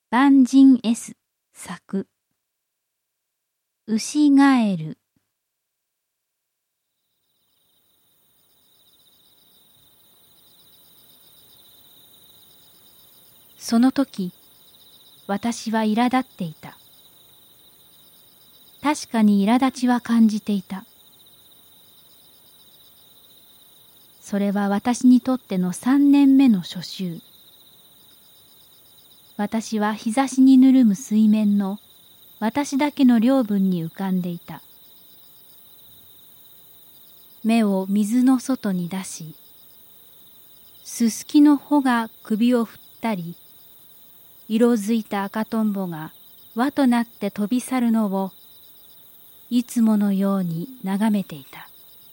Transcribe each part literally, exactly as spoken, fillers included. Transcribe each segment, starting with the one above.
万人 S 作牛ガエル。その時、私は苛立っていた。確かに苛立ちは感じていた。それは私にとっての三年目の初秋。私は日差しにぬるむ水面の私だけの領分に浮かんでいた。目を水の外に出し、すすきの穂が首を振ったり、色づいた赤とんぼが輪となって飛び去るのをいつものように眺めていた。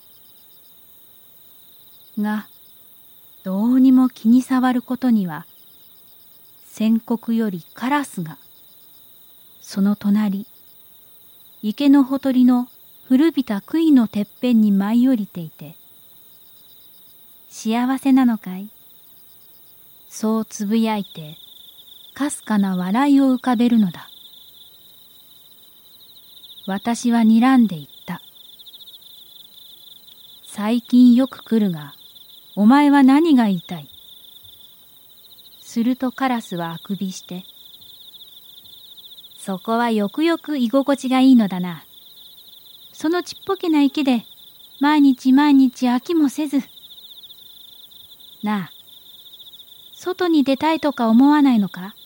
が、どうにも気に障ることには、宣告よりカラスが、その隣、池のほとりの古びた杭のてっぺんに舞い降りていて、幸せなのかい？そうつぶやいて、かすかな笑いを浮かべるのだ。私は睨んでいった。最近よく来るが、お前は何が言いたい？するとカラスはあくびして、そこはよくよく居心地がいいのだな。そのちっぽけな池で毎日毎日飽きもせず。なあ、外に出たいとか思わないのか？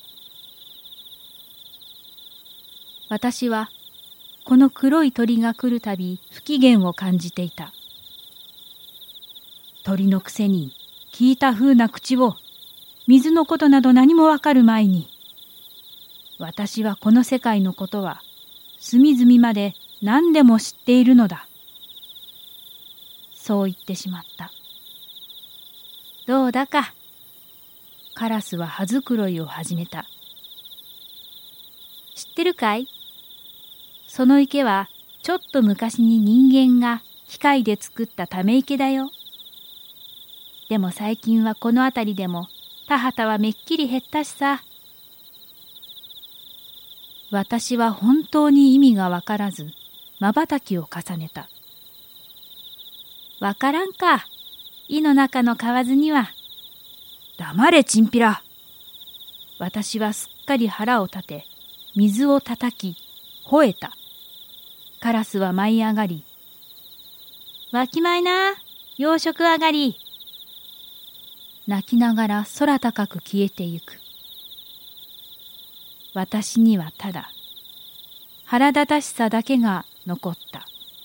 私はこの黒い鳥が来るたび不機嫌を感じていた。鳥のくせに聞いたふうな口を、水のことなど何もわかる前に。私はこの世界のことは隅々まで何でも知っているのだ。そう言ってしまった。どうだか。カラスは葉づくろいを始めた。知ってるかい？その池はちょっと昔に人間が機械で作ったため池だよ。でも最近はこの辺りでも田畑はめっきり減ったしさ。私は本当に意味がわからず、瞬きを重ねた。わからんか、井の中の蛙には。黙れチンピラ。私はすっかり腹を立て、水を叩き、吠えた。カラスは舞い上がり、わきまいな、養殖上がり。泣きながら空高く消えてゆく。私にはただ腹立たしさだけが残った。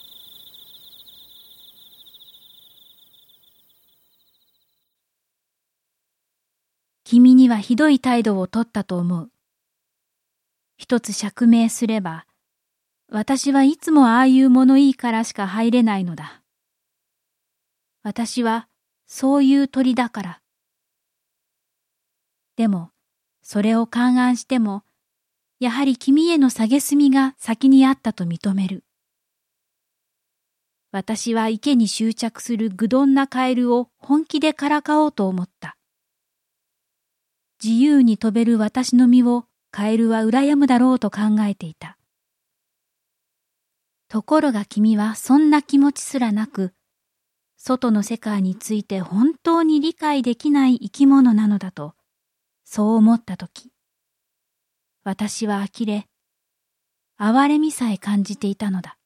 君にはひどい態度をとったと思う。一つ釈明すれば、私はいつもああいう物言いからしか入れないのだ。私はそういう鳥だから。でも、それを勘案しても、やはり君への蔑みが先にあったと認める。私は池に執着する愚鈍なカエルを本気でからかおうと思った。自由に飛べる私の身をカエルは羨むだろうと考えていた。ところが君はそんな気持ちすらなく、外の世界について本当に理解できない生き物なのだと、そう思ったとき、私は呆れ、哀れみさえ感じていたのだ。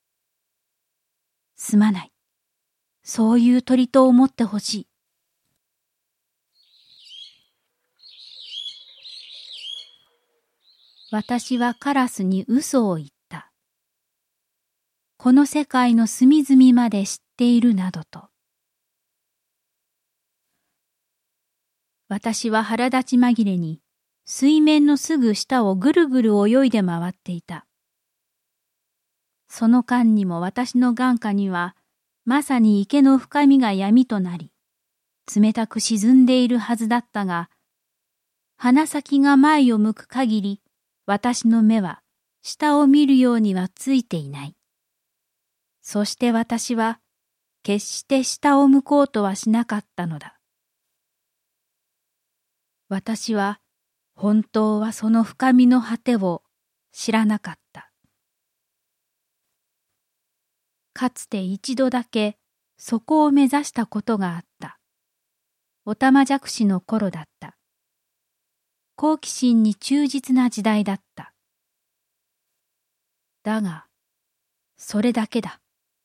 すまない。そういう鳥と思ってほしい。私はカラスに嘘を言った。この世界の隅々まで知っているなどと。私は腹立ち紛れに水面のすぐ下をぐるぐる泳いで回っていた。その間にも私の眼下にはまさに池の深みが闇となり、冷たく沈んでいるはずだったが、鼻先が前を向く限り、私の目は下を見るようにはついていない。そして私は決して下を向こうとはしなかったのだ。私は本当はその深みの果てを知らなかった。かつて一度だけそこを目指したことがあった。おたまじゃくしの頃だった。好奇心に忠実な時代だった。だが、それだけだ。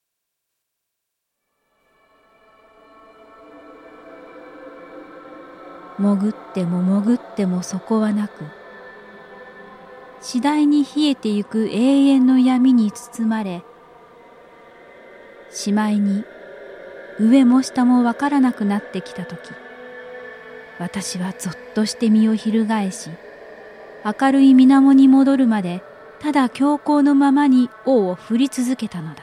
潜っても潜っても底はなく、次第に冷えてゆく永遠の闇に包まれ、しまいに上も下もわからなくなってきたとき、私はぞっとして身を翻し、明るい水面に戻るまでただ強行のままに尾を振り続けたのだ。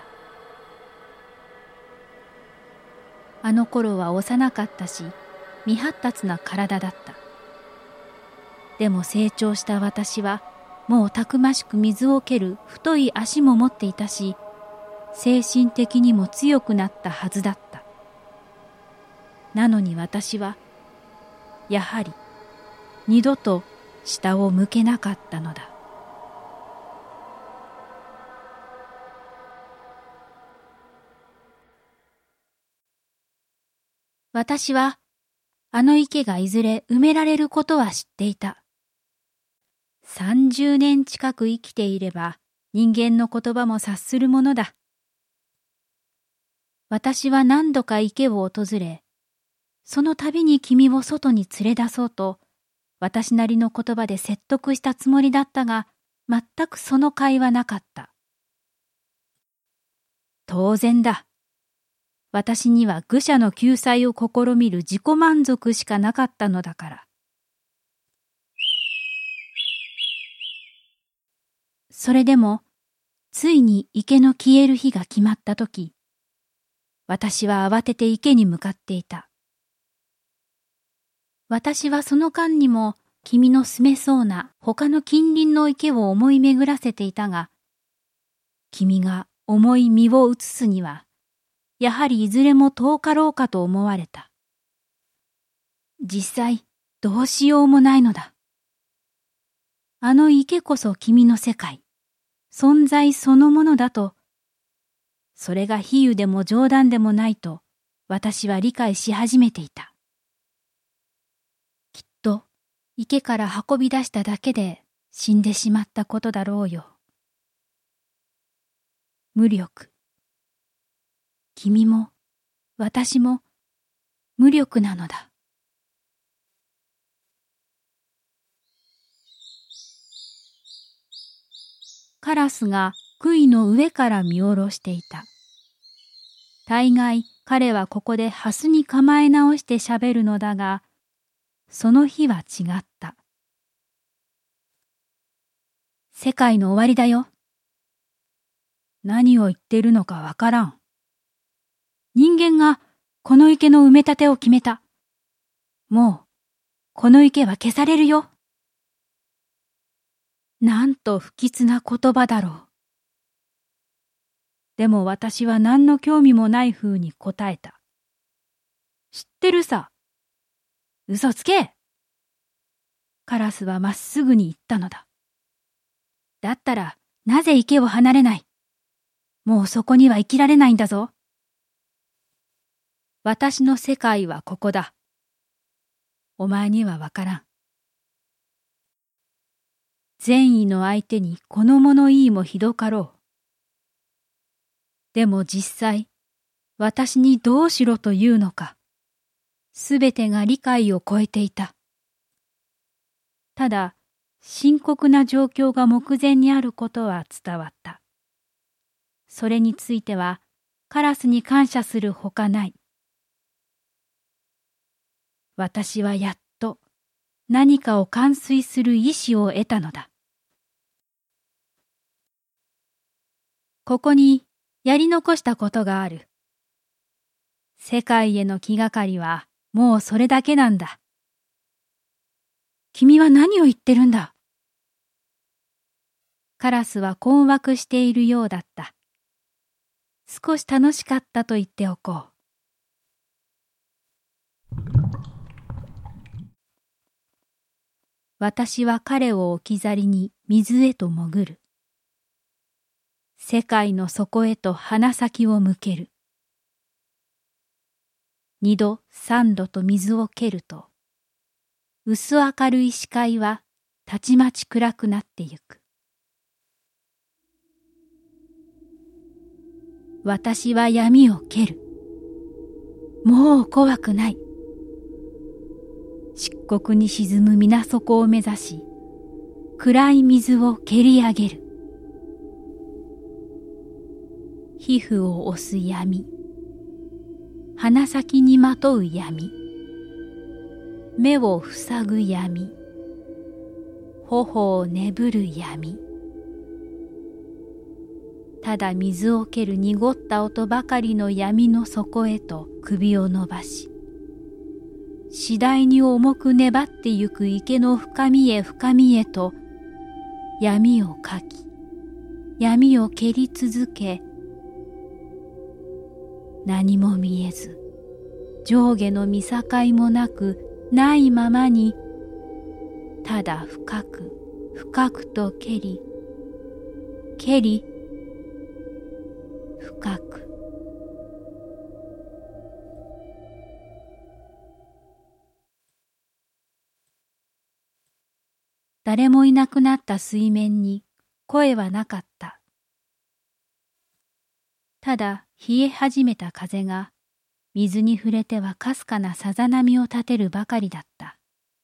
あの頃は幼かったし、未発達な体だった。でも成長した私は、もうたくましく水を蹴る太い足も持っていたし、精神的にも強くなったはずだった。なのに私は、やはり二度と下を向けなかったのだ。私はあの池がいずれ埋められることは知っていた。三十年近く生きていれば人間の言葉も察するものだ。私は何度か池を訪れ、その度に君を外に連れ出そうと、私なりの言葉で説得したつもりだったが、全くその甲斐はなかった。当然だ。私には愚者の救済を試みる自己満足しかなかったのだから。それでも、ついに池の消える日が決まったとき、私は慌てて池に向かっていた。私はその間にも君の住めそうな他の近隣の池を思い巡らせていたが、君が重い身を移すには、やはりいずれも遠かろうかと思われた。実際、どうしようもないのだ。あの池こそ君の世界、存在そのものだと、それが比喩でも冗談でもないと、私は理解し始めていた。きっと、池から運び出しただけで死んでしまったことだろうよ。無力。君も、私も、無力なのだ。カラスが杭の上から見下ろしていた。大概彼はここでハスに構え直して喋るのだが、その日は違った。世界の終わりだよ。何を言っているのかわからん。人間がこの池の埋め立てを決めた。もう、この池は消されるよ。なんと不吉な言葉だろう。でも私は何の興味もないふうに答えた。知ってるさ。嘘つけ。カラスはまっすぐに言ったのだ。だったら、なぜ池を離れない。もうそこには生きられないんだぞ。私の世界はここだ。お前にはわからん。善意の相手にこの物言いもひどかろう。でも実際、私にどうしろというのか、すべてが理解を超えていた。ただ、深刻な状況が目前にあることは伝わった。それについては、カラスに感謝するほかない。私はやっと何かを完遂する意志を得たのだ。ここにやり残したことがある。世界への気がかりはもうそれだけなんだ。君は何を言ってるんだ。カラスは困惑しているようだった。少し楽しかったと言っておこう。 私は彼を置き去りに水へと潜る。世界の底へと鼻先を向ける。二度三度と水を蹴ると、薄明るい視界はたちまち暗くなってゆく。私は闇を蹴る。もう怖くない。漆黒に沈む水底を目指し、暗い水を蹴り上げる。皮膚を押す闇、鼻先にまとう闇、目を塞ぐ闇、頬を眠る闇。ただ水を蹴る濁った音ばかりの闇の底へと首を伸ばし、次第に重く粘ってゆく池の深みへ深みへと闇をかき、闇を蹴り続け、何も見えず、上下の見境もなくないままに、ただ深く深くと蹴り、蹴り、深く。誰もいなくなった水面に声はなかった。ただ冷え始めた風が水に触れてはかすかなさざ波を立てるばかりだった。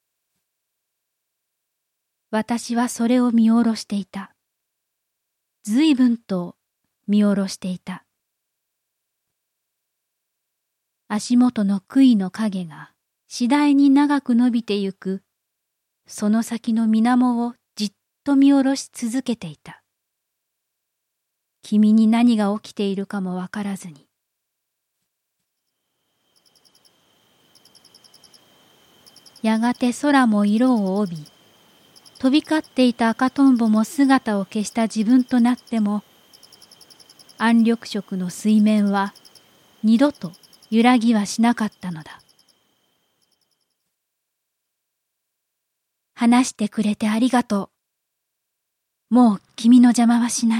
私はそれを見下ろしていた。ずいぶんと見下ろしていた。足元の杭の影が次第に長く伸びてゆく、その先の水面をじっと見下ろし続けていた。君に何が起きているかもわからずに。やがて空も色を帯び、飛び交っていた赤とんぼも姿を消した自分となっても、暗緑色の水面は二度と揺らぎはしなかったのだ。話してくれてありがとう。もう君の邪魔はしない。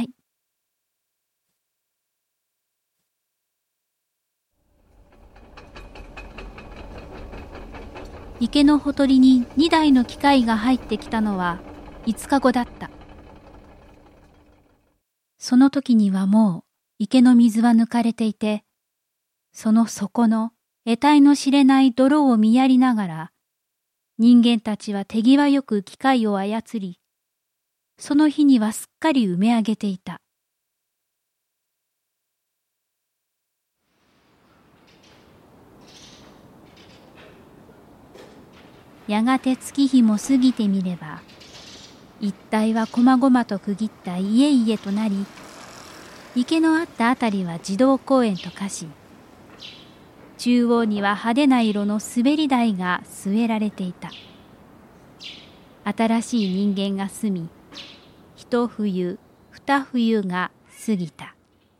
池のほとりに二台の機械が入ってきたのは五日後だった。その時にはもう池の水は抜かれていて、その底の得体の知れない泥を見やりながら、人間たちは手際よく機械を操り、その日にはすっかり埋め上げていた。やがて月日も過ぎてみれば、一帯はこまごまと区切った家々となり、池のあったあたりは児童公園と化し、中央には派手な色の滑り台が据えられていた。新しい人間が住み、一冬二冬が過ぎた。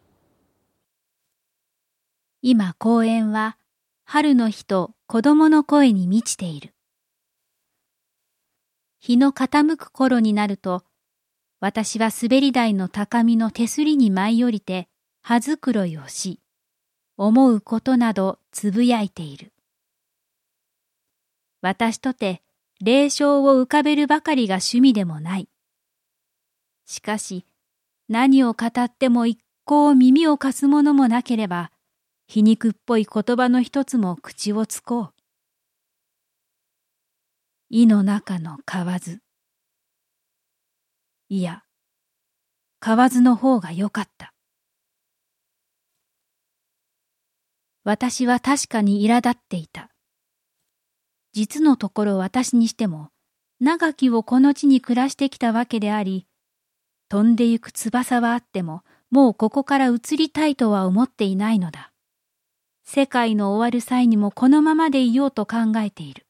今公園は春の日と子供の声に満ちている。日の傾く頃になると、私は滑り台の高みの手すりに舞い降りて葉づくろいをし、思うことなどつぶやいている。私とて霊障を浮かべるばかりが趣味でもない。しかし何を語っても一向耳を貸すものもなければ、皮肉っぽい言葉の一つも口をつこう。井の中の蛙。いや、蛙の方がよかった。私は確かに苛立っていた。実のところ私にしても、長きをこの地に暮らしてきたわけであり、飛んでゆく翼はあっても、もうここから移りたいとは思っていないのだ。世界の終わる際にもこのままでいようと考えている。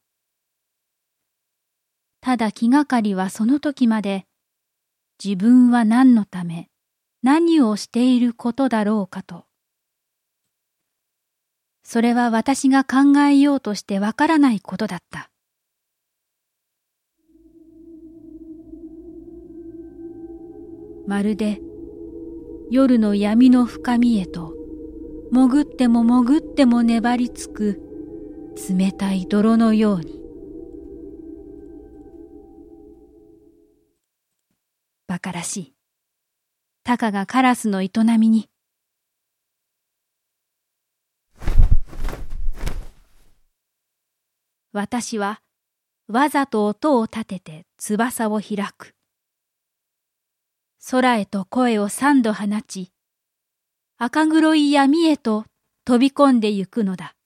ただ気がかりはその時まで、自分は何のため、何をしていることだろうかと。それは私が考えようとしてわからないことだった。 まるで夜の闇の深みへと潜っても潜っても粘りつく冷たい泥のように。馬鹿らしい。たかがカラスの営みに。私はわざと音を立てて翼を開く。空へと声を三度放ち、赤黒い闇へと飛び込んでゆくのだ。